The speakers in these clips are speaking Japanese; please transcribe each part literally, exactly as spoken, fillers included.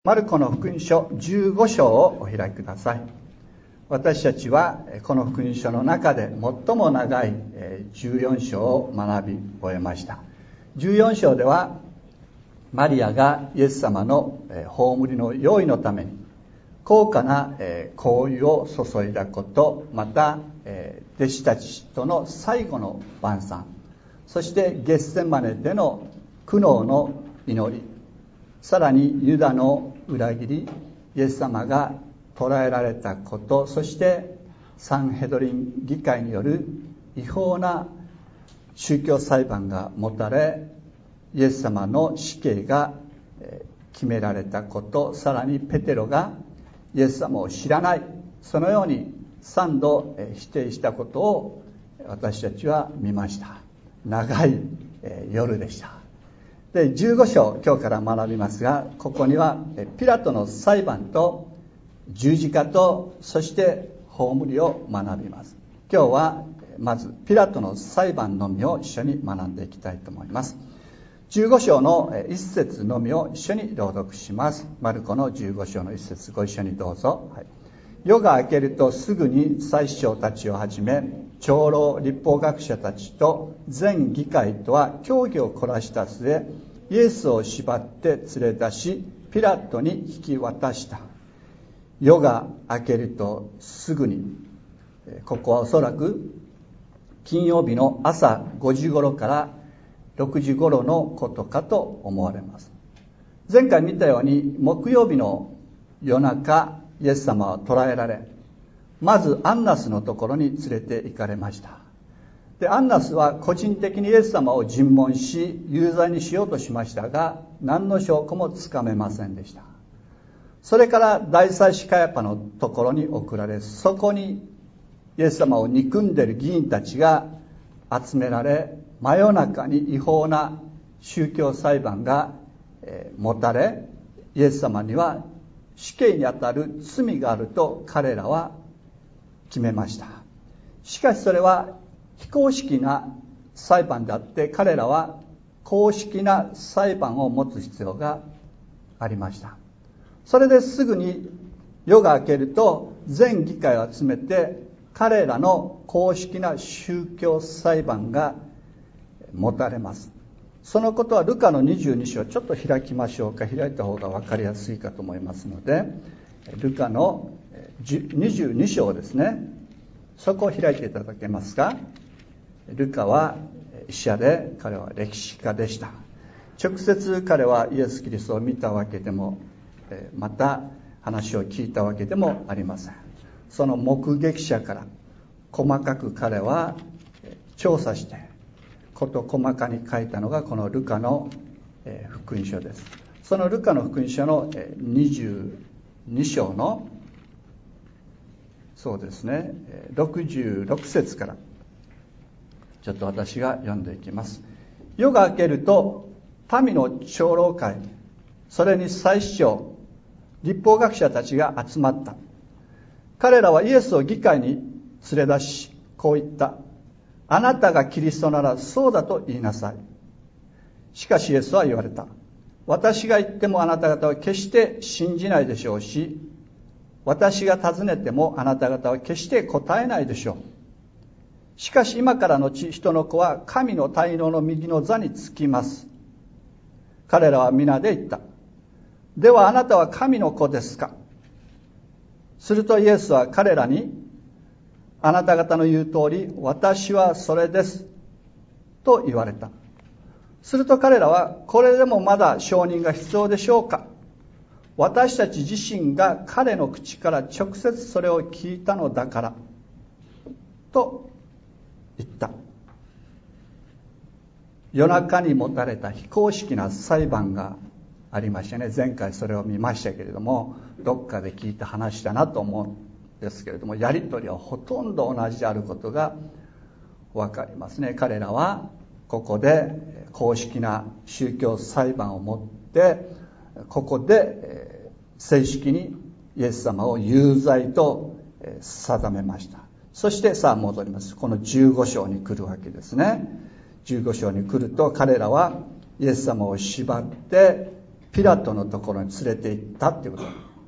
マルコの福音書じゅうご章をお開きください。私たちはこの福音書の中で最も長いじゅうよん章を学び終えました。じゅうよん章ではマリアがイエス様の葬りの用意のために高価な香油を注いだこと、また弟子たちとの最後の晩餐、そしてゲッセマネでの苦悩の祈り、さらにユダの裏切り、イエス様が捕らえられたこと、そしてサンヘドリン議会による違法な宗教裁判が持たれ、イエス様の死刑が決められたこと、さらにペテロがイエス様を知らない、そのように三度否定したことを私たちは見ました。長い夜でした。でじゅうご章、今日から学びますが、ここにはピラトの裁判と十字架と、そして葬りを学びます。今日はまずピラトの裁判のみを一緒に学んでいきたいと思います。じゅうご章の一節のみを一緒に朗読します。マルコのじゅうご章の一節、ご一緒にどうぞ。はい、夜が明けるとすぐに祭司長たちをはじめ長老律法学者たちと全議会とは協議を凝らした末、イエスを縛って連れ出しピラトに引き渡した。夜が明けるとすぐに、ここはおそらく金曜日の朝ごじ頃からろくじ頃のことかと思われます。前回見たように木曜日の夜中、イエス様は捕らえられ、まずアンナスのところに連れて行かれました。でアンナスは個人的にイエス様を尋問し有罪にしようとしましたが、何の証拠もつかめませんでした。それから大祭司カヤパのところに送られ、そこにイエス様を憎んでいる議員たちが集められ、真夜中に違法な宗教裁判が持たれ、イエス様には死刑にあたる罪があると彼らは決めました。しかしそれは非公式な裁判であって、彼らは公式な裁判を持つ必要がありました。それですぐに夜が明けると全議会を集めて彼らの公式な宗教裁判が持たれます。そのことはルカのにじゅうに章、ちょっと開きましょうか。開いた方が分かりやすいかと思いますので、ルカのにじゅうに章ですね。そこを開いていただけますか。ルカは医者で、彼は歴史家でした。直接彼はイエス・キリストを見たわけでも、また話を聞いたわけでもありません。その目撃者から細かく彼は調査して事細かに書いたのがこのルカの福音書です。そのルカの福音書のにじゅうに章のそうですねろくじゅうろく節からちょっと私が読んでいきます。夜が明けると民の長老会、それに祭司長、律法学者たちが集まった。彼らはイエスを議会に連れ出し、こう言った。あなたがキリストならそうだと言いなさい。しかしイエスは言われた。私が言ってもあなた方は決して信じないでしょうし、私が尋ねてもあなた方は決して答えないでしょう。しかし今からのち人の子は神の大能の右の座につきます。彼らは皆で言った。ではあなたは神の子ですか。するとイエスは彼らに、あなた方の言う通り私はそれですと言われた。すると彼らは、これでもまだ証人が必要でしょうか。私たち自身が彼の口から直接それを聞いたのだからと言った。夜中に持たれた非公式な裁判がありましたね。前回それを見ましたけれども、どっかで聞いた話だなと思うんですけれども、やり取りはほとんど同じであることが分かりますね。彼らはここで公式な宗教裁判を持って、ここで正式にイエス様を有罪と定めました。そしてさあ戻ります。このじゅうご章に来るわけですね。じゅうご章に来ると彼らはイエス様を縛ってピラトのところに連れて行ったっていうこと。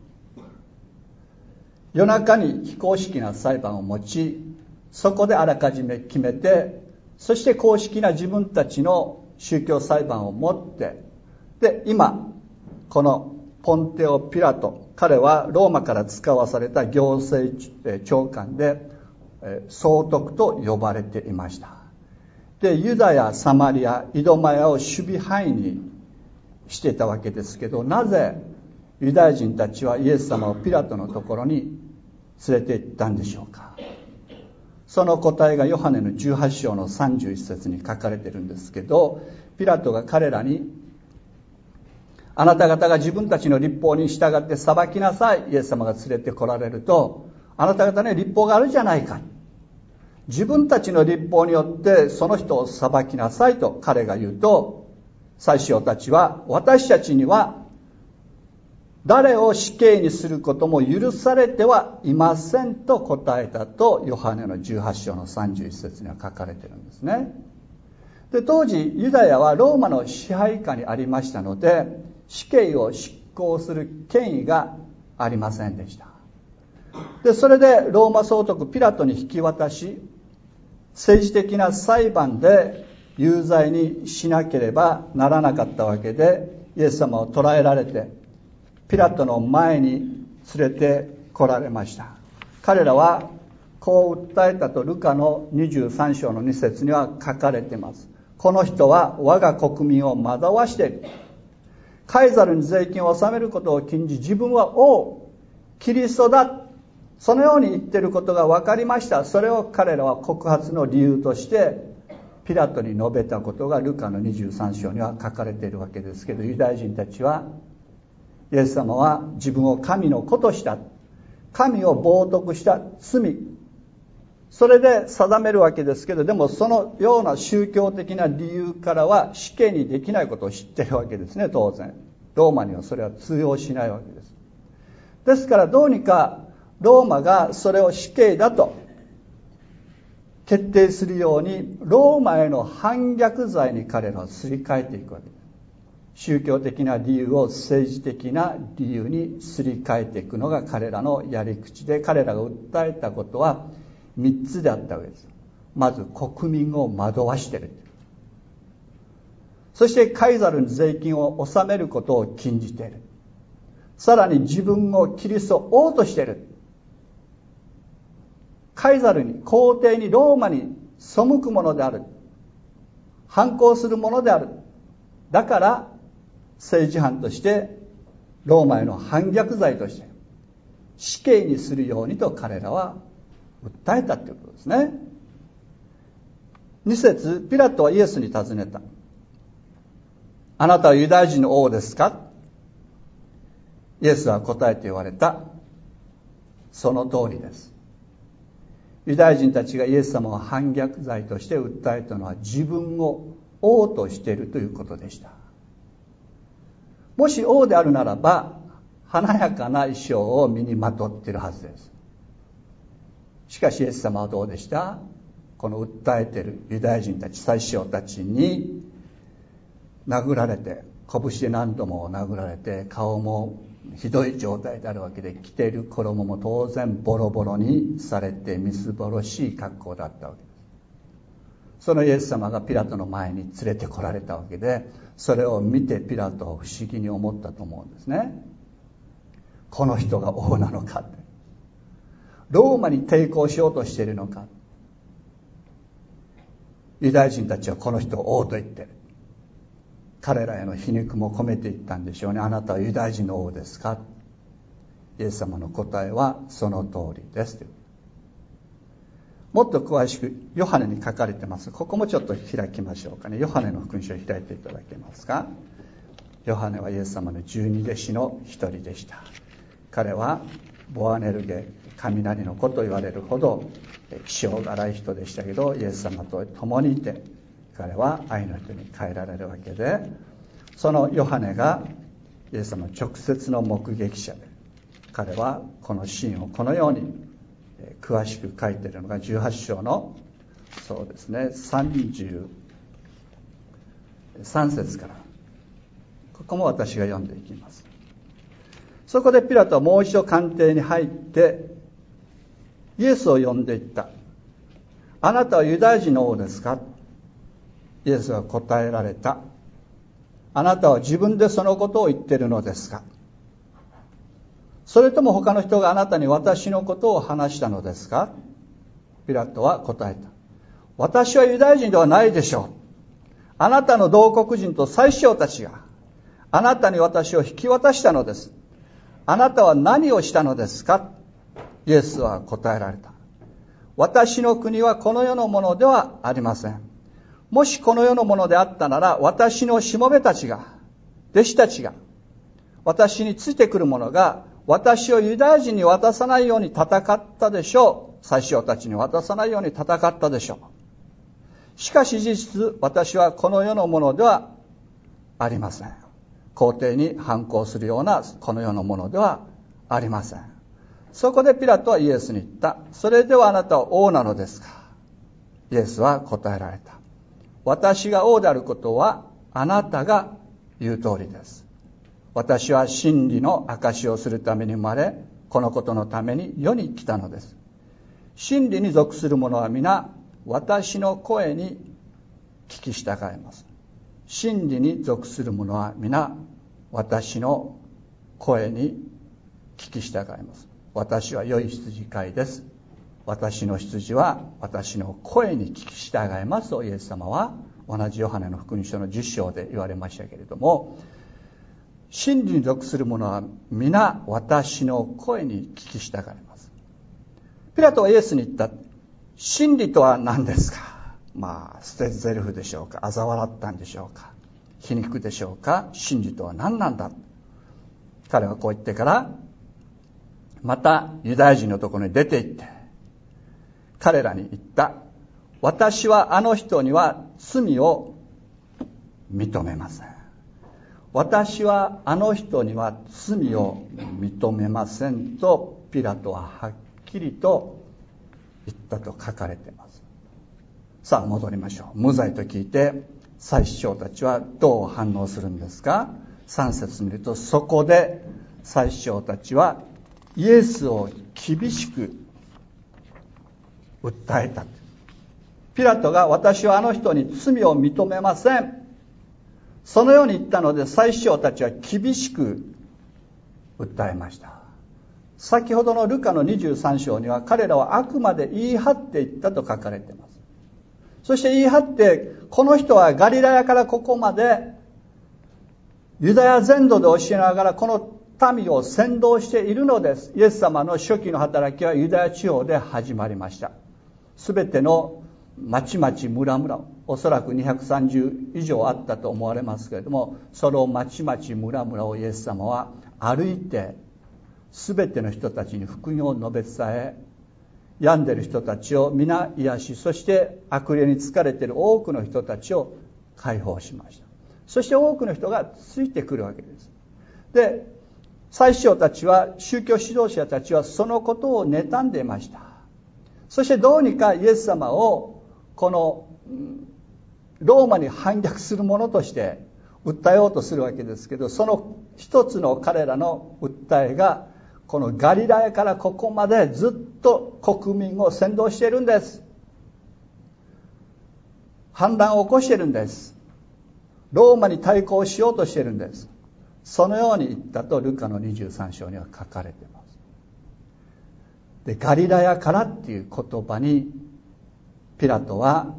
夜中に非公式な裁判を持ち、そこであらかじめ決めて、そして公式な自分たちの宗教裁判を持って、で今このポンテオ・ピラト、彼はローマから使わされた行政長官で総督と呼ばれていました。でユダヤ、サマリア、イドマヤを守備範囲にしていたわけですけど、なぜユダヤ人たちはイエス様をピラトのところに連れて行ったんでしょうか。その答えがヨハネのじゅうはち章のさんじゅういち節に書かれているんですけど、ピラトが彼らに、あなた方が自分たちの律法に従って裁きなさい、イエス様が連れて来られると、あなた方に律法があるじゃないか、自分たちの律法によってその人を裁きなさいと彼が言うと、祭司長たちは、私たちには誰を死刑にすることも許されてはいませんと答えたと、ヨハネのじゅうはち章のさんじゅういち節には書かれているんですね。で当時ユダヤはローマの支配下にありましたので、死刑を執行する権威がありませんでした。でそれでローマ総督ピラトに引き渡し、政治的な裁判で有罪にしなければならなかったわけで、イエス様を捕らえられてピラトの前に連れて来られました。彼らはこう訴えたとルカのにじゅうさん章のに節には書かれています。この人は我が国民を惑わしている。カイザルに税金を納めることを禁じ、自分は王、キリストだ、そのように言っていることが分かりました。それを彼らは告発の理由としてピラトに述べたことがルカのにじゅうさん章には書かれているわけですけど、ユダヤ人たちはイエス様は自分を神の子とした、神を冒涜した罪、それで定めるわけですけど、でもそのような宗教的な理由からは死刑にできないことを知っているわけですね。当然ローマにはそれは通用しないわけです。ですからどうにかローマがそれを死刑だと決定するように、ローマへの反逆罪に彼らはすり替えていくわけです。宗教的な理由を政治的な理由にすり替えていくのが彼らのやり口で、彼らが訴えたことはみっつであったわけです。まず国民を惑わしている、そしてカイザルに税金を納めることを禁じている、さらに自分をキリスト王としている、カイザルに、皇帝に、ローマに背くものである、反抗するものである、だから政治犯としてローマへの反逆罪として死刑にするようにと彼らは訴えたということですね。に節、ピラトはイエスに尋ねた。あなたはユダヤ人の王ですか？イエスは答えて言われた。その通りです。ユダヤ人たちがイエス様を反逆罪として訴えたのは、自分を王としているということでした。もし王であるならば、華やかな衣装を身にまとっているはずです。しかしイエス様はどうでした？この訴えているユダヤ人たち、祭司長たちに殴られて、拳で何度も殴られて、顔もひどい状態であるわけで、着ている衣も当然ボロボロにされてみすぼろしい格好だったわけです。そのイエス様がピラトの前に連れてこられたわけで、それを見てピラトは不思議に思ったと思うんですね。この人が王なのかって、ローマに抵抗しようとしているのか。ユダヤ人たちはこの人を王と言っている。彼らへの皮肉も込めていったんでしょうね。あなたはユダヤ人の王ですか？イエス様の答えはその通りです。もっと詳しくヨハネに書かれてます。ここもちょっと開きましょうかね。ヨハネの福音書を開いていただけますか？ヨハネはイエス様の十二弟子の一人でした。彼はボアネルゲ、雷の子と言われるほど気性が荒い人でしたけど、イエス様と共にいて彼は愛の人に変えられるわけで、そのヨハネがイエス様の直接の目撃者で、彼はこのシーンをこのように詳しく書いているのがじゅうはち章のそうですねさんじゅうさん節から、 ここも私が読んでいきます。そこでピラトはもう一度官邸に入ってイエスを呼んでいった。あなたはユダヤ人の王ですか？イエスは答えられた。あなたは自分でそのことを言っているのですか？それとも他の人があなたに私のことを話したのですか？ピラトは答えた。私はユダヤ人ではないでしょう。あなたの同国人と宰相たちがあなたに私を引き渡したのです。あなたは何をしたのですか？イエスは答えられた。私の国はこの世のものではありません。もしこの世のものであったなら、私のしもべたちが、弟子たちが、私についてくる者が、私をユダヤ人に渡さないように戦ったでしょう。宰相たちに渡さないように戦ったでしょう。しかし事実、私はこの世のものではありません。皇帝に反抗するようなこの世のものではありません。そこでピラトはイエスに言った。それではあなたは王なのですか？イエスは答えられた。私が王であることはあなたが言う通りです。私は真理の証しをするために生まれ、このことのために世に来たのです。真理に属する者は皆私の声に聞き従います。真理に属する者は皆私の声に聞き従います。私は良い羊飼いです。私の羊は私の声に聞き従いますとイエス様は同じヨハネの福音書のじゅっ章で言われましたけれども、真理に属する者は皆私の声に聞き従います。ピラトはイエスに言った。真理とは何ですか？まあ捨てゼルフでしょうか、嘲笑ったんでしょうか、皮肉でしょうか。真理とは何なんだ？彼はこう言ってからまたユダヤ人のところに出て行って彼らに言った。私はあの人には罪を認めません。私はあの人には罪を認めませんとピラトははっきりと言ったと書かれています。さあ戻りましょう。無罪と聞いて祭司長たちはどう反応するんですか？さん節見ると、そこで祭司長たちはイエスを厳しく訴えた。ピラトが私はあの人に罪を認めません、そのように言ったので祭司長たちは厳しく訴えました。先ほどのルカのにじゅうさん章には彼らはあくまで言い張っていったと書かれています。そして言い張って、この人はガリラヤからここまでユダヤ全土で教えながらこの民を先導しているのです。イエス様の初期の働きはユダヤ地方で始まりました。すべての町々村々、おそらくにひゃくさんじゅう以上あったと思われますけれども、その町々村々をイエス様は歩いてすべての人たちに福音を述べ伝え、病んでいる人たちを皆癒し、そして悪霊に疲れている多くの人たちを解放しました。そして多くの人がついてくるわけです。で、祭司長たちは、宗教指導者たちはそのことを妬んでいました。そしてどうにかイエス様をこのローマに反逆するものとして訴えようとするわけですけど、その一つの彼らの訴えがこのガリラヤからここまでずっと国民を扇動しているんです。反乱を起こしているんです。ローマに対抗しようとしているんです。そのように言ったとルカのにじゅうさん章には書かれています。で、ガリラヤからっていう言葉にピラトは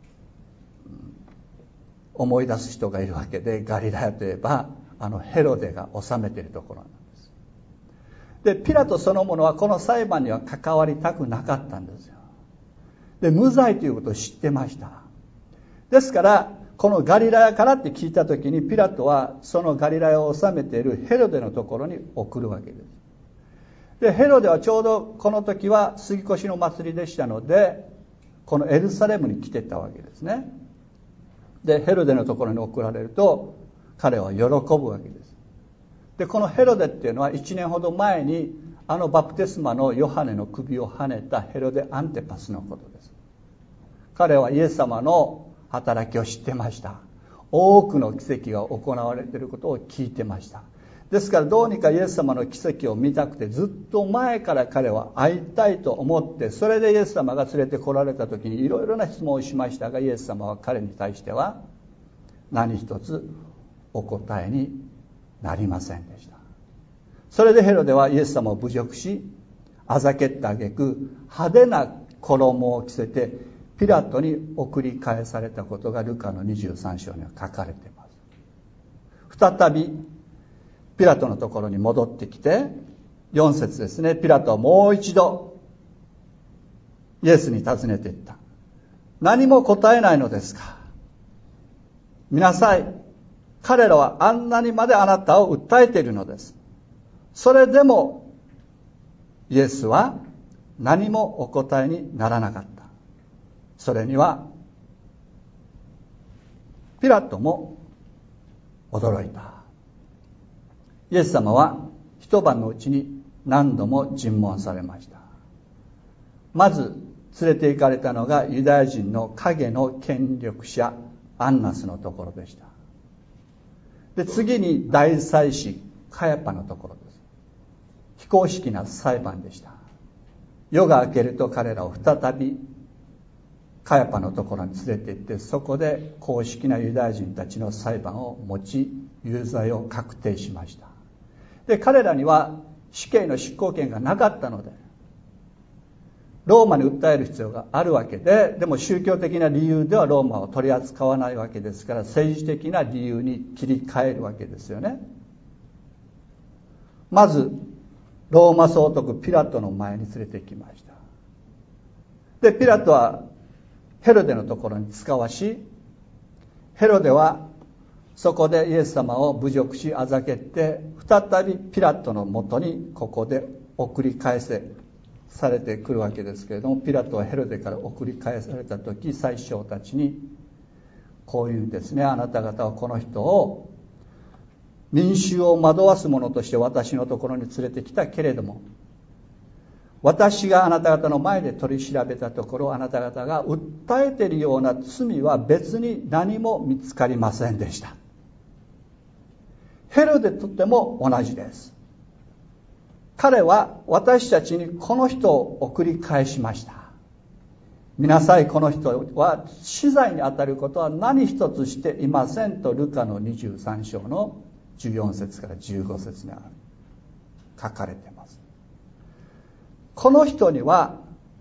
思い出す人がいるわけで、ガリラヤといえばあのヘロデが治めているところなんです。で、ピラトそのものはこの裁判には関わりたくなかったんですよ。で、無罪ということを知ってました。ですからこのガリラヤからって聞いた時にピラトはそのガリラヤを治めているヘロデのところに送るわけです。で、ヘロデはちょうどこの時は杉越の祭りでしたので、このエルサレムに来てたわけですね。で、ヘロデのところに送られると彼は喜ぶわけです。で、このヘロデっていうのはいちねんほど前にあのバプテスマのヨハネの首をはねたヘロデ・アンテパスのことです。彼はイエス様の働きを知ってました。 多くの奇跡が行われていることを聞いてました。ですからどうにかイエス様の奇跡を見たくて、ずっと前から彼は会いたいと思って、それでイエス様が連れて来られた時にいろいろな質問をしましたが、イエス様は彼に対しては何一つお答えになりませんでした。それでヘロデはイエス様を侮辱し、あざけった挙句派手な衣を着せてピラトに送り返されたことがルカのにじゅうさん章には書かれています。再びピラトのところに戻ってきて、よん節ですね。ピラトはもう一度イエスに尋ねていった。何も答えないのですか。見なさい。彼らはあんなにまであなたを訴えているのです。それでもイエスは何もお答えにならなかった。それにはピラトも驚いた。イエス様は一晩のうちに何度も尋問されました。まず連れて行かれたのがユダヤ人の影の権力者アンナスのところでした。で、次に大祭司カヤパのところです。非公式な裁判でした。夜が明けると彼らを再びカヤパのところに連れて行って、そこで公式なユダヤ人たちの裁判を持ち、有罪を確定しました。で、彼らには死刑の執行権がなかったので、ローマに訴える必要があるわけで、でも宗教的な理由ではローマを取り扱わないわけですから、政治的な理由に切り替えるわけですよね。まずローマ総督ピラトの前に連れて行きました。で、ピラトはヘロデのところに使わし、ヘロデはそこでイエス様を侮辱しあざけって、再びピラトのもとにここで送り返せされてくるわけですけれども、ピラトはヘロデから送り返された時、宰相たちにこういうんですね。あなた方はこの人を民衆を惑わす者として私のところに連れてきたけれども、私があなた方の前で取り調べたところ、あなた方が訴えているような罪は別に何も見つかりませんでした。ヘロデとっても同じです。彼は私たちにこの人を送り返しました。見なさい、この人は死罪にあたることは何一つしていませんと、ルカのにじゅうさん章のじゅうよん節からじゅうご節に書かれています。この人には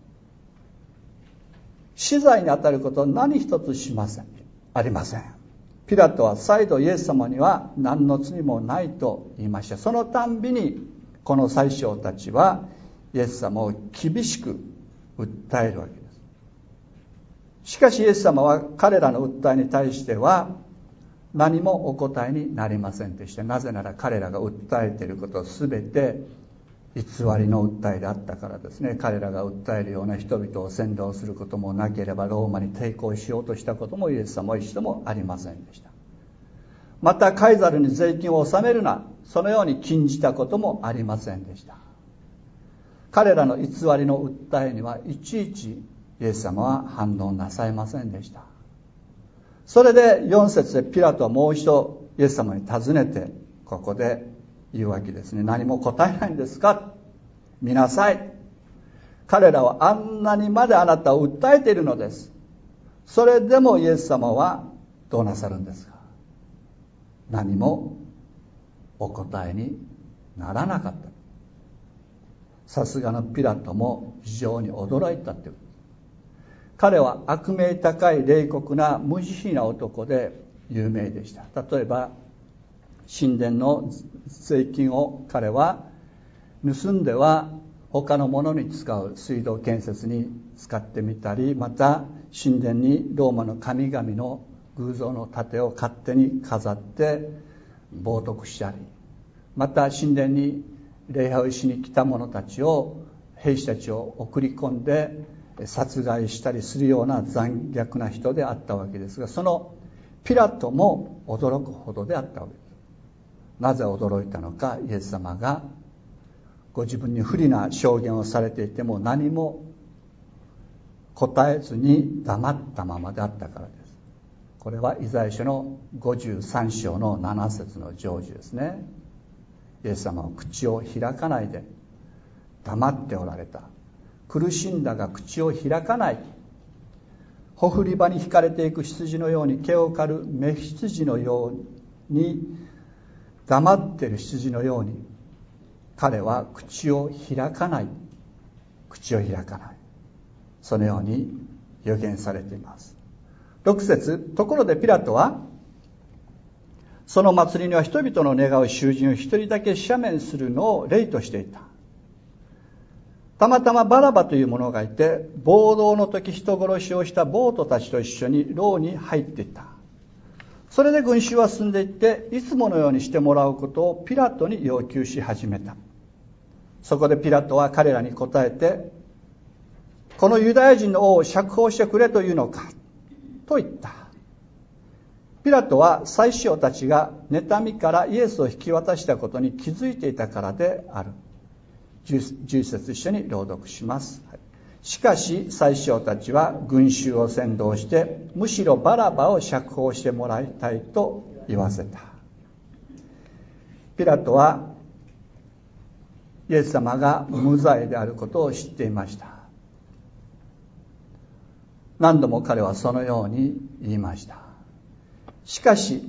死罪にあたることは何一つしませんありません。ピラトは再度イエス様には何の罪もないと言いました。そのたんびにこの宰相たちはイエス様を厳しく訴えるわけです。しかしイエス様は彼らの訴えに対しては何もお答えになりませんでした。なぜなら彼らが訴えていることは全て偽りの訴えであったからですね。彼らが訴えるような人々を扇動することもなければ、ローマに抵抗しようとしたこともイエス様は一度もありませんでした。またカイザルに税金を納めるな、そのように禁じたこともありませんでした。彼らの偽りの訴えにはいちいちイエス様は反応なさいませんでした。それでよん節でピラトはもう一度イエス様に尋ねて、ここで言うわけですね。何も答えないんですか。見なさい。彼らはあんなにまであなたを訴えているのです。それでもイエス様はどうなさるんですか。何もお答えにならなかった。さすがのピラトも非常に驚いたという。彼は悪名高い冷酷な無慈悲な男で有名でした。例えば神殿の税金を彼は盗んでは他のものに使う水道建設に使ってみたり、また神殿にローマの神々の偶像の盾を勝手に飾って冒涜したり、また神殿に礼拝をしに来た者たちを兵士たちを送り込んで殺害したりするような残虐な人であったわけですが、そのピラトも驚くほどであったわけです。なぜ驚いたのか。イエス様がご自分に不利な証言をされていても何も答えずに黙ったままであったからです。 これはイザヤ書のごじゅうさん章のなな節の成就ですね。イエス様は口を開かないで黙っておられた。苦しんだが口を開かない。ほふり場に引かれていく羊のように、毛を刈る雌羊のように、黙っている羊のように彼は口を開かない。口を開かない。そのように予言されています。ろく節、ところでピラトはその祭りには人々の願う囚人を一人だけ赦免するのを例としていた。たまたまバラバという者がいて、暴動の時人殺しをした暴徒たちと一緒に牢に入っていた。それで群衆は進んでいって、いつものようにしてもらうことをピラトに要求し始めた。そこでピラトは彼らに答えて、このユダヤ人の王を釈放してくれというのかと言った。ピラトは祭司長たちが妬みからイエスを引き渡したことに気づいていたからである。じゅういち節一緒に朗読します。しかし祭司長たちは群衆を扇動して、むしろバラバを釈放してもらいたいと言わせた。ピラトはイエス様が無罪であることを知っていました。何度も彼はそのように言いました。しかし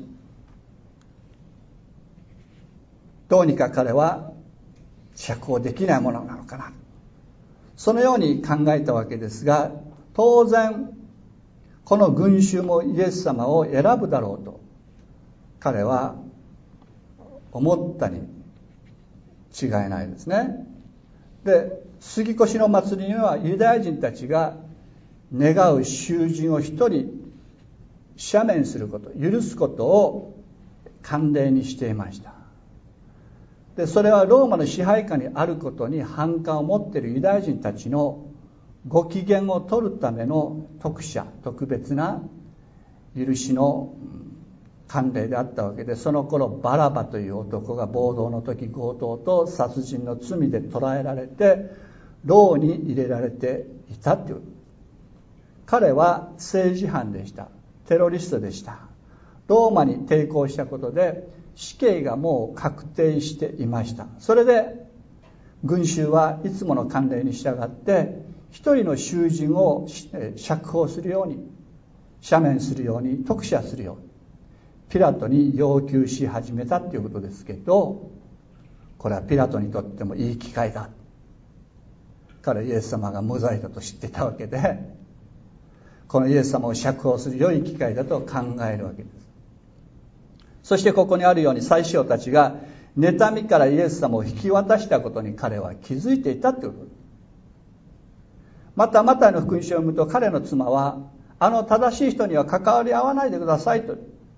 どうにか彼は釈放できないものなのかな、そのように考えたわけですが、当然この群衆もイエス様を選ぶだろうと彼は思ったに違いないですね。で、杉越の祭りにはユダヤ人たちが願う囚人を一人赦免すること、許すことを慣例にしていました。で、それはローマの支配下にあることに反感を持っているユダヤ人たちのご機嫌を取るための特赦、特別な許しの慣例であったわけで、その頃バラバという男が暴動の時強盗と殺人の罪で捕らえられて牢に入れられていたという。彼は政治犯でした。テロリストでした。ローマに抵抗したことで死刑がもう確定していました。それで群衆はいつもの慣例に従って一人の囚人を釈放するように、赦免するように、特赦するようにピラトに要求し始めたということですけど、これはピラトにとってもいい機会だ。彼はイエス様が無罪だと知っていたわけで、このイエス様を釈放する良い機会だと考えるわけです。そしてここにあるように祭司長たちが妬みからイエス様を引き渡したことに彼は気づいていたということです。またマタイの福音書を読むと、彼の妻はあの正しい人には関わり合わないでくださいと。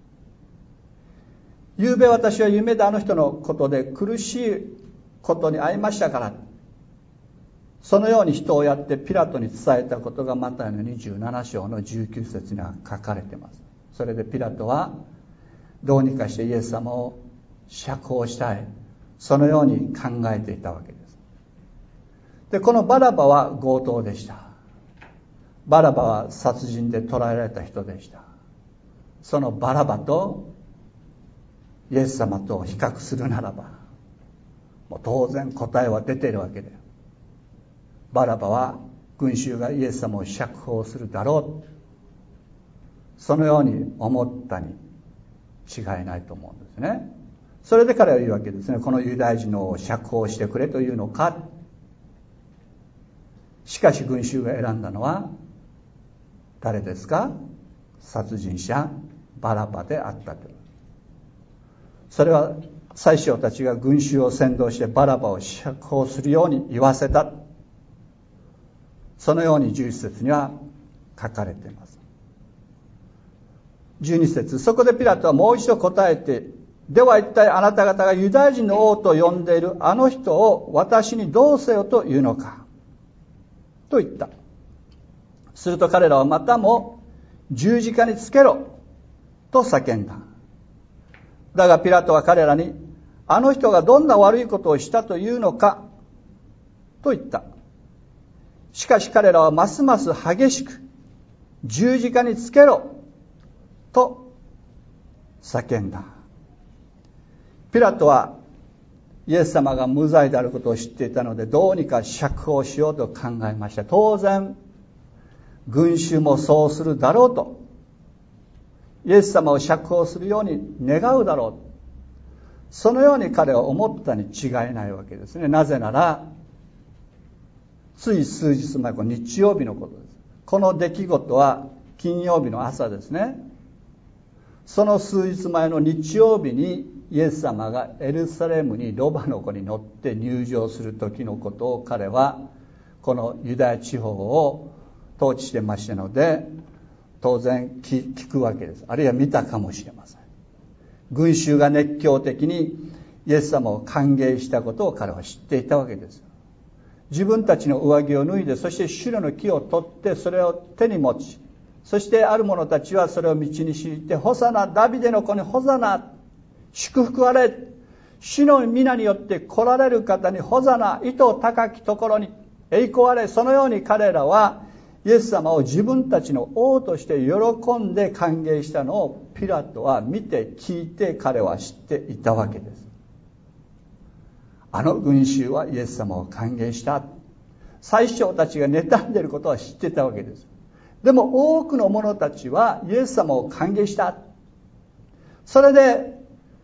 ゆうべ私は夢であの人のことで苦しいことに遭いましたから、そのように人をやってピラトに伝えたことがマタイのにじゅうなな章のじゅうきゅう節には書かれています。それでピラトはどうにかしてイエス様を釈放したい、そのように考えていたわけです。で、このバラバは強盗でした。バラバは殺人で捕らえられた人でした。そのバラバとイエス様と比較するならば、もう当然答えは出ているわけで、バラバは群衆がイエス様を釈放するだろう、そのように思ったに違いないと思うんですね。それで彼は言うわけですね。このユダヤ人を釈放してくれというのか。しかし群衆が選んだのは誰ですか？殺人者バラバであったと。それは祭司長たちが群衆を扇動してバラバを釈放するように言わせた、そのようにじゅういち節には書かれています。じゅうに節、そこでピラトはもう一度答えて、では一体あなた方がユダヤ人の王と呼んでいるあの人を私にどうせよというのかと言った。すると彼らはまたも十字架につけろと叫んだ。だがピラトは彼らに、あの人がどんな悪いことをしたというのかと言った。しかし彼らはますます激しく、十字架につけろと叫んだ。ピラトはイエス様が無罪であることを知っていたので、どうにか釈放しようと考えました。当然群衆もそうするだろうと、イエス様を釈放するように願うだろう、そのように彼は思ったに違いないわけですね。なぜなら、つい数日前、日曜日のことです。この出来事は金曜日の朝ですね。その数日前の日曜日にイエス様がエルサレムにロバの子に乗って入場する時のことを、彼はこのユダヤ地方を統治してましたので、当然聞くわけです。あるいは見たかもしれません。群衆が熱狂的にイエス様を歓迎したことを彼は知っていたわけです。自分たちの上着を脱いで、そしてシュロの木を取ってそれを手に持ち、そしてある者たちはそれを道に敷いて、ホサナ、ダビデの子にホサナ、祝福あれ、主の皆によって来られる方にホサナ、糸高きところに栄光あれ。そのように彼らはイエス様を自分たちの王として喜んで歓迎したのをピラトは見て聞いて、彼は知っていたわけです。あの群衆はイエス様を歓迎した。宰相たちが妬んでいることは知っていたわけです。でも多くの者たちはイエス様を歓迎した。それで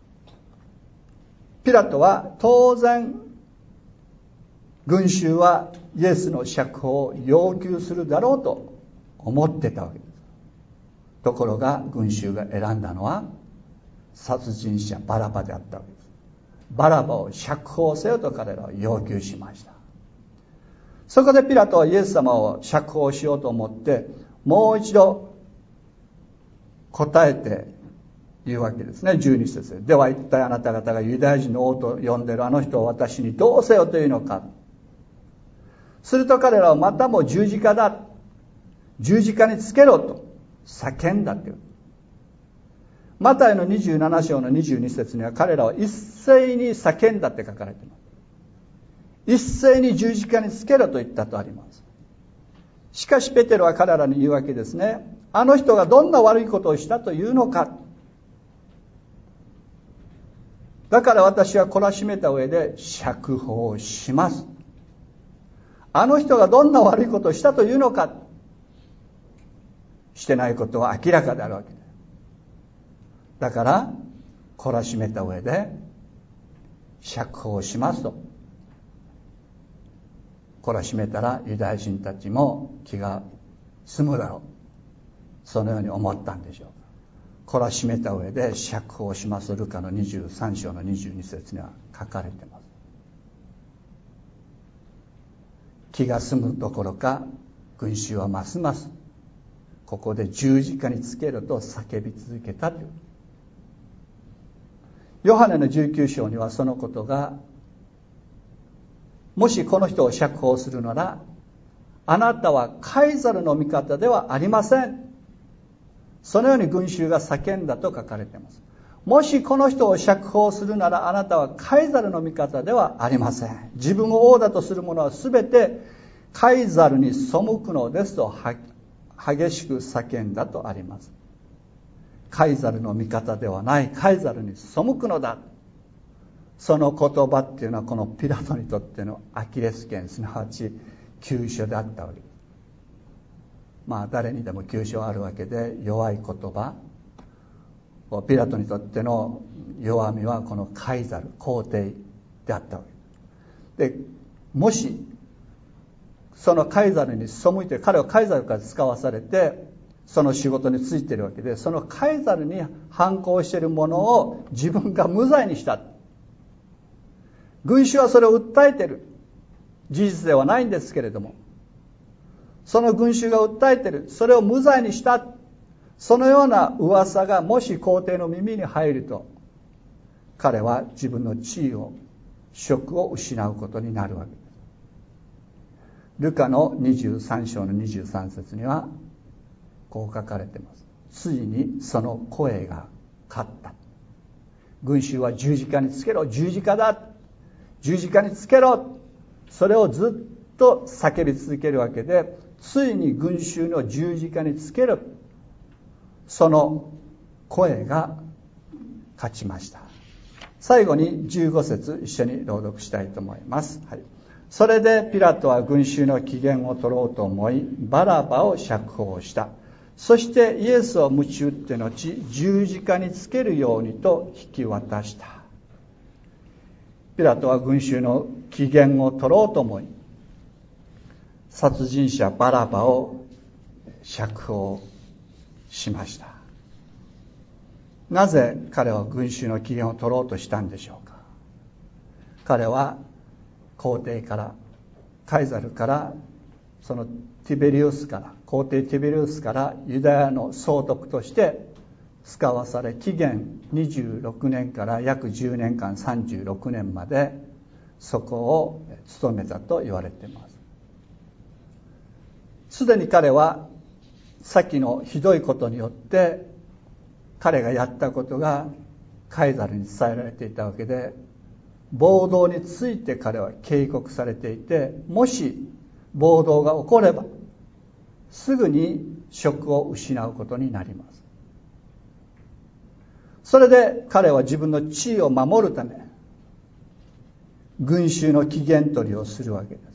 ピラトは当然群衆はイエスの釈放を要求するだろうと思ってたわけです。ところが群衆が選んだのは殺人者バラバであったわけです。バラバを釈放せよと彼らは要求しました。そこでピラトはイエス様を釈放しようと思ってもう一度答えて言うわけですね。じゅうに節で、では一体あなた方がユダヤ人の王と呼んでいるあの人を私にどうせよというのか。すると彼らはまたも十字架だ、十字架につけろと叫んだという。マタイのにじゅうなな章のにじゅうに節には彼らは一斉に叫んだって書かれています。一斉に十字架につけろと言ったとあります。しかしペテロは彼らに言うわけですね。あの人がどんな悪いことをしたというのか。だから私は懲らしめた上で釈放します。あの人がどんな悪いことをしたというのか。してないことは明らかであるわけです。だから懲らしめた上で釈放しますと。懲らしめたらユダヤ人たちも気が済むだろう、そのように思ったんでしょう。懲らしめた上で釈放します。ルカのにじゅうさん章のにじゅうに節には書かれています。気が済むどころか群衆はますますここで十字架につけると叫び続けたという。ヨハネのじゅうきゅう章にはそのことが、もしこの人を釈放するならあなたはカイザルの味方ではありません、そのように群衆が叫んだと書かれています。もしこの人を釈放するならあなたはカイザルの味方ではありません、自分を王だとする者はすべてカイザルに背くのですと激しく叫んだとあります。カイザルの味方ではない、カイザルに背くのだ。その言葉っていうのはこのピラトにとってのアキレス腱、すなわち急所であったわけです。まあ誰にでも急所あるわけで、弱い言葉、ピラトにとっての弱みはこのカイザル、皇帝であったわけで、もしそのカイザルに背いて、彼はカイザルから使わされてその仕事に就いているわけで、そのカイザルに反抗しているものを自分が無罪にした。群衆はそれを訴えている。事実ではないんですけれども、その群衆が訴えている、それを無罪にした、そのような噂がもし皇帝の耳に入ると、彼は自分の地位を、職を失うことになるわけです。ルカのにじゅうさん章のにじゅうさん節にはこう書かれています。ついにその声が勝った。群衆は十字架につけろ、十字架だ、十字架につけろ、それをずっと叫び続けるわけで、ついに群衆の十字架につける、その声が勝ちました。最後にじゅうご節一緒に朗読したいと思います、はい、それでピラトは群衆の機嫌を取ろうと思い、バラバを釈放した。そしてイエスを鞭打って後、十字架につけるようにと引き渡した。ピラトは群衆の機嫌を取ろうと思い、殺人者バラバを釈放しました。なぜ彼は群衆の機嫌を取ろうとしたんでしょうか。彼は皇帝から、カイザルから、そのティベリウスから、皇帝ティベリウスからユダヤの総督として使わされ、紀元にじゅうろくねんから約じゅうねんかん、さんじゅうろくねんまでそこを務めたと言われています。すでに彼は先のひどいことによって彼がやったことがカイザルに伝えられていたわけで、暴動について彼は警告されていて、もし暴動が起こればすぐに職を失うことになります。それで彼は自分の地位を守るため群衆の機嫌取りをするわけです。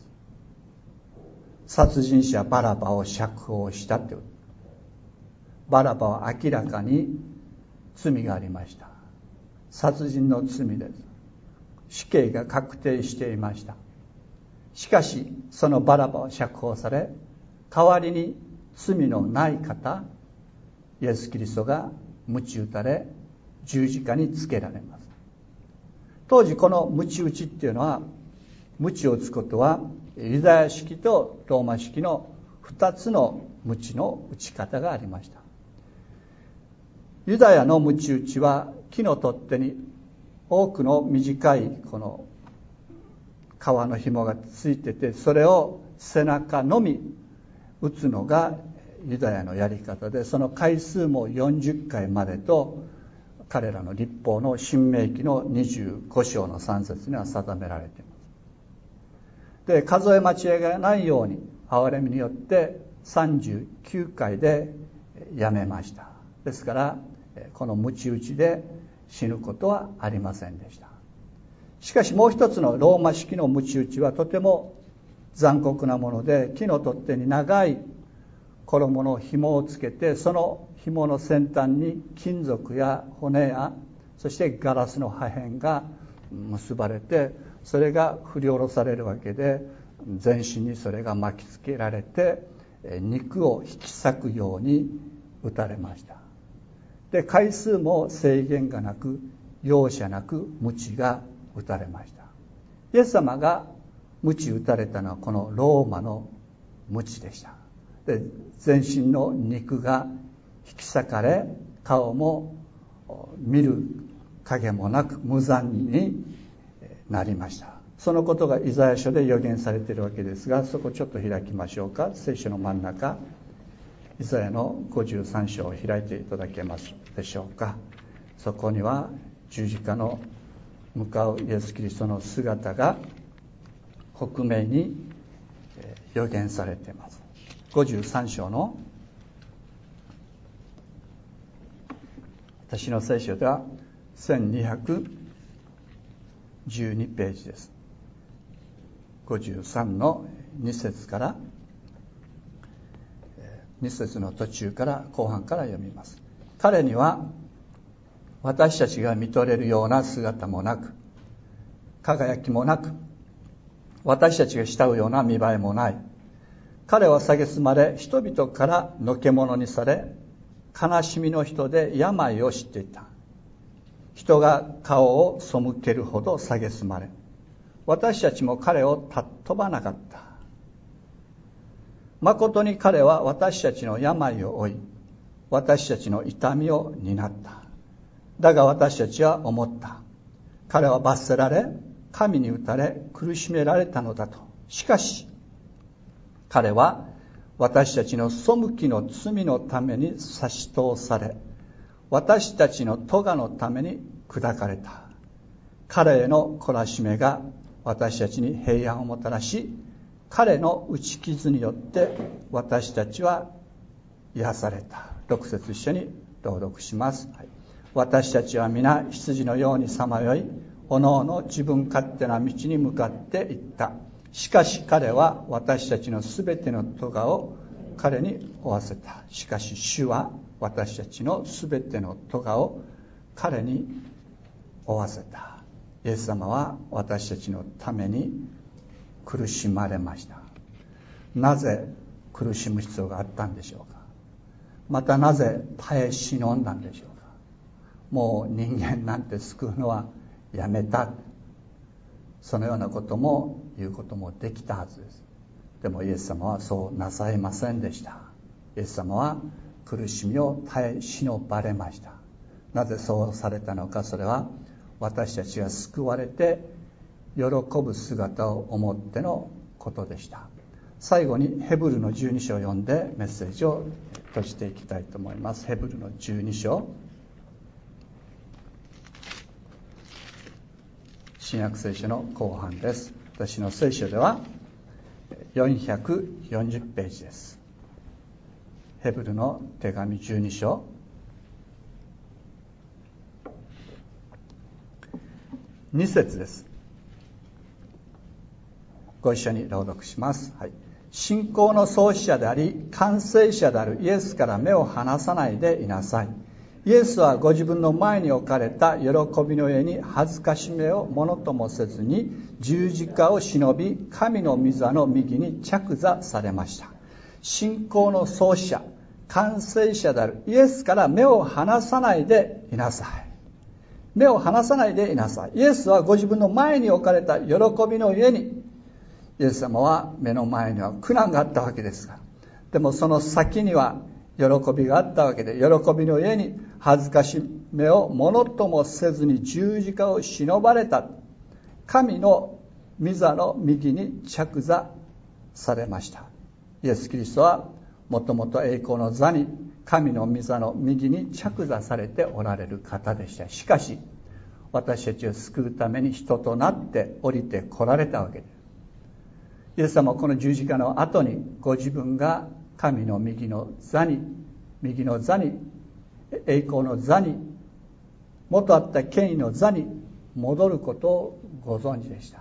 殺人者バラバを釈放したという。バラバは明らかに罪がありました。殺人の罪です。死刑が確定していました。しかしそのバラバは釈放され、代わりに罪のない方イエス・キリストが鞭打たれ十字架につけられます。当時この鞭打ちっていうのは、鞭を打つことはユダヤ式とローマ式のふたつの鞭の打ち方がありました。ユダヤの鞭打ちは木の取っ手に多くの短いこの革の紐がついてて、それを背中のみ打つのがユダヤのやり方で、その回数もよんじゅっかいまでと彼らの律法の新明記のにじゅうご章のさん節には定められています。で、数え間違いがないように憐れみによってさんじゅうきゅうかいでやめました。ですからこの鞭打ちで死ぬことはありませんでした。しかしもう一つのローマ式の鞭打ちはとても残酷なもので、木の取っ手に長い衣の紐をつけて、その紐の先端に金属や骨やそしてガラスの破片が結ばれて、それが振り下ろされるわけで、全身にそれが巻きつけられて肉を引き裂くように打たれました。で、回数も制限がなく容赦なく鞭が打たれました。イエス様が鞭打たれたのはこのローマの鞭でした。で、全身の肉が引き裂かれ、顔も見る影もなく無残になりました。そのことがイザヤ書で予言されているわけですが、そこちょっと開きましょうか。聖書の真ん中、イザヤのごじゅうさん章を開いていただけますでしょうか。そこには十字架の向かうイエス・キリストの姿が克明に予言されています。ごじゅうさん章の、私の聖書ではせんにひゃくじゅうにページです。ごじゅうさんのに節からに節の途中から後半から読みます。彼には私たちが見とれるような姿もなく、輝きもなく、私たちが慕うような見栄えもない。彼は蔑まれ、人々からのけ者にされ、悲しみの人で病を知っていた。人が顔を背けるほど蔑まれ、私たちも彼を尊ばなかった。誠に彼は私たちの病を負い、私たちの痛みを担った。だが私たちは思った。彼は罰せられ、神に打たれ、苦しめられたのだと。しかし、彼は私たちの背きの罪のために差し通され、私たちの咎のために砕かれた。彼への懲らしめが私たちに平安をもたらし、彼の打ち傷によって私たちは癒された。ろく節一緒に朗読します。はい、私たちは皆羊のようにさまよい、おのおの自分勝手な道に向かっていった。しかし彼は私たちのすべての咎を彼に負わせた。しかし主は私たちのすべての咎を彼に負わせた。イエス様は私たちのために苦しまれました。なぜ苦しむ必要があったんでしょうか。またなぜ耐え忍んだんでしょうか。もう人間なんて救うのはやめた、そのようなことも言うこともできたはずです。でもイエス様はそうなさいませんでした。イエス様は苦しみを耐え忍ばれました。なぜそうされたのか。それは私たちが救われて喜ぶ姿を思ってのことでした。最後にヘブルのじゅうに章を読んでメッセージを閉じていきたいと思います。ヘブルのじゅうに章、新約聖書の後半です。私の聖書ではよんひゃくよんじゅうページです。ヘブルの手紙じゅうに章に節です。ご一緒に朗読します。はい、信仰の創始者であり完成者であるイエスから目を離さないでいなさい。イエスはご自分の前に置かれた喜びの上に恥ずかしめをものともせずに十字架を忍び、神の御座の右に着座されました。信仰の創始者、完成者であるイエスから目を離さないでいなさい。目を離さないでいなさい。イエスはご自分の前に置かれた喜びの上に、イエス様は目の前には苦難があったわけですが、でもその先には喜びがあったわけで、喜びの上に恥ずかしめをものともせずに十字架を忍ばれた。神の御座の右に着座されました。イエス・キリストはもともと栄光の座に、神の御座の右に着座されておられる方でした。しかし私たちを救うために人となって降りて来られたわけです。イエス様はこの十字架の後にご自分が神の右の座に、右の座に、栄光の座に、元あった権威の座に戻ることをご存知でした。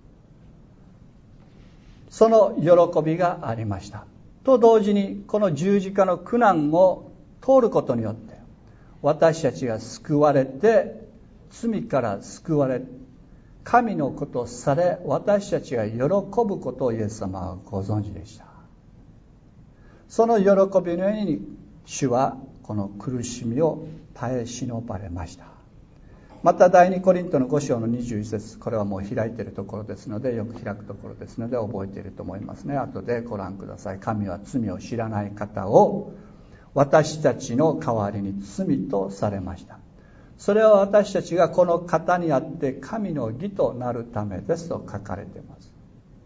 その喜びがありました。と同時にこの十字架の苦難を通ることによって私たちが救われて、罪から救われ、神の子とされ、私たちが喜ぶことをイエス様はご存知でした。その喜びの上に主はこの苦しみを耐え忍ばれました。また第二コリントのご章のにじゅういち節、これはもう開いているところですので、よく開くところですので覚えていると思いますね。後でご覧ください。神は罪を知らない方を私たちの代わりに罪とされました。それは私たちがこの方にあって神の義となるためですと書かれています。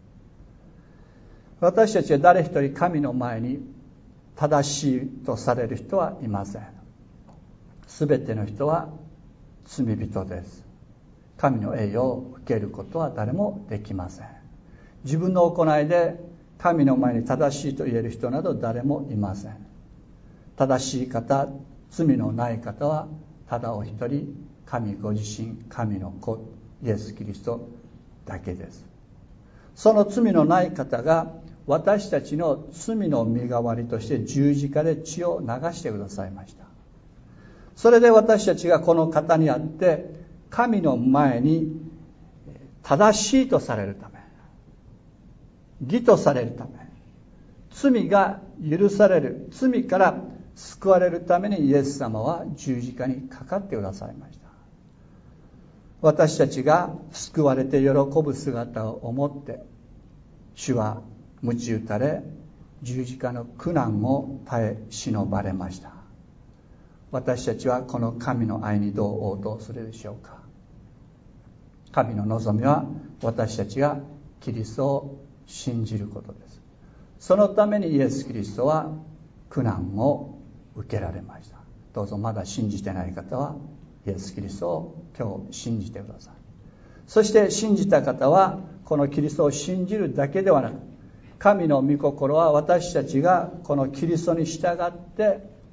私たちは誰一人神の前に正しいとされる人はいません。すべての人は罪人です。神の栄誉を受けることは誰もできません。自分の行いで神の前に正しいと言える人など誰もいません。正しい方、罪のない方はただお一人、神ご自身、神の子イエス・キリストだけです。その罪のない方が私たちの罪の身代わりとして十字架で血を流してくださいました。それで私たちがこの方にあって神の前に正しいとされるため、義とされるため、罪が許される、罪から救われるためにイエス様は十字架にかかってくださいました。私たちが救われて喜ぶ姿を思って主は鞭打たれ十字架の苦難を耐え忍ばれました。私たちはこの神の愛にどう応答するでしょうか。神の望みは私たちがキリストを信じることです。そのためにイエス・キリストは苦難を受けられました。どうぞまだ信じてない方はイエス・キリストを今日信じてください。そして信じた方はこのキリストを信じるだけではなく、神の御心は私たちがこのキリストに従って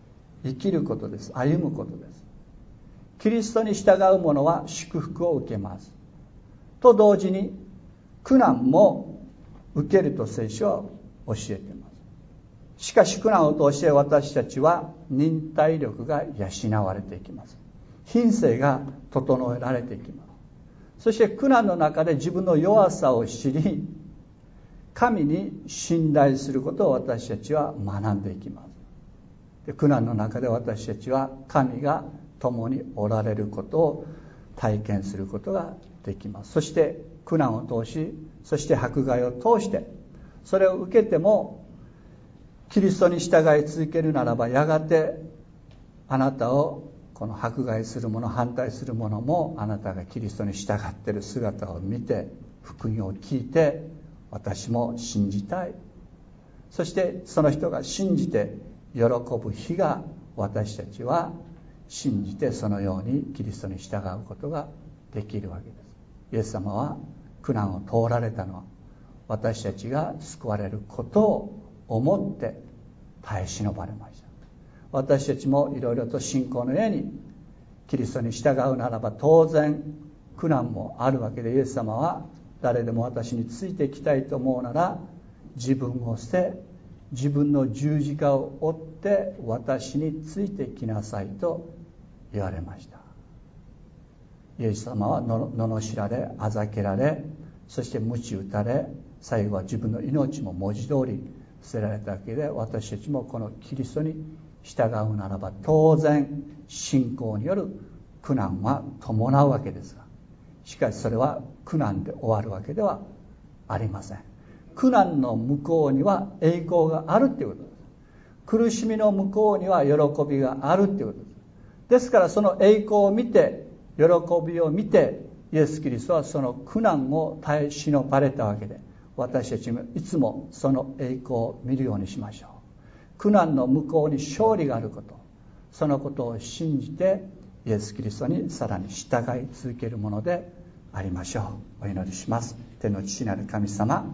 生きることです。歩むことです。キリストに従う者は祝福を受けます。と同時に苦難も受けると聖書は教えています。しかし苦難を通して私たちは忍耐力が養われていきます。品性が整えられていきます。そして苦難の中で自分の弱さを知り、神に信頼することを私たちは学んでいきます。で、苦難の中で私たちは神が共におられることを体験することができます。そして苦難を通し、そして迫害を通して、それを受けてもキリストに従い続けるならば、やがてあなたをこの迫害する者、反対する者もあなたがキリストに従っている姿を見て、福音を聞いて、私も信じたい。そしてその人が信じて喜ぶ日が、私たちは信じてそのようにキリストに従うことができるわけです。イエス様は苦難を通られたのは、私たちが救われることを思って耐え忍ばれました。私たちもいろいろと信仰の上にキリストに従うならば、当然苦難もあるわけで、イエス様は誰でも私についていきたいと思うなら、自分を捨て、自分の十字架を追って私についてきなさいと言われました。イエス様はの罵られ、あざけられ、そして鞭打たれ、最後は自分の命も文字通り捨てられたわけで、私たちもこのキリストに従うならば、当然信仰による苦難は伴うわけですが、しかしそれは苦難で終わるわけではありません。苦難の向こうには栄光があるということです。苦しみの向こうには喜びがあるということです。ですからその栄光を見て、喜びを見て、イエス・キリストはその苦難を耐え忍ばれたわけで、私たちもいつもその栄光を見るようにしましょう。苦難の向こうに勝利があること、そのことを信じてイエス・キリストにさらに従い続けるものでありましょう。お祈りします。天の父なる神様、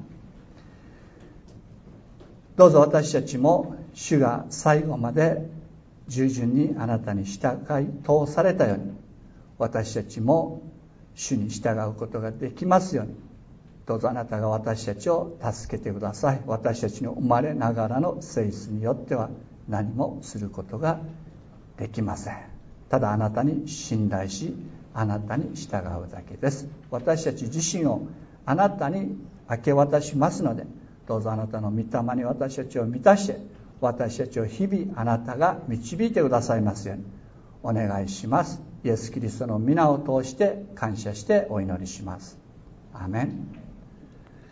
どうぞ私たちも主が最後まで従順にあなたに従い通されたように、私たちも主に従うことができますように、どうぞあなたが私たちを助けてください。私たちの生まれながらの性質によっては何もすることができません。ただあなたに信頼し、あなたに従うだけです。私たち自身をあなたに明け渡しますので、どうぞあなたの御霊に私たちを満たして、私たちを日々あなたが導いてくださいますようにお願いします。イエス・キリストの皆を通して感謝してお祈りします。アーメン。